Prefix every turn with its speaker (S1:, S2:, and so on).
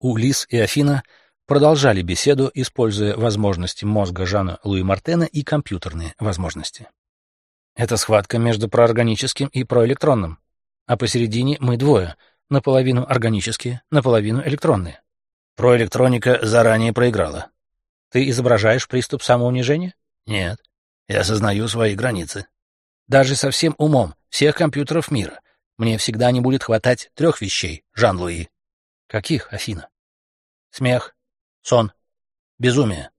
S1: Улисс и Афина продолжали беседу, используя возможности мозга Жана Луи Мартена и компьютерные возможности. Это схватка между проорганическим и проэлектронным, а посередине мы двое, наполовину органические, наполовину электронные. Проэлектроника заранее проиграла. Ты изображаешь приступ самоунижения? Нет. Я осознаю свои границы. Даже со всем умом всех компьютеров мира мне всегда не будет хватать 3 вещей, Жан-Луи. Каких, Афина? Смех, сон, безумие.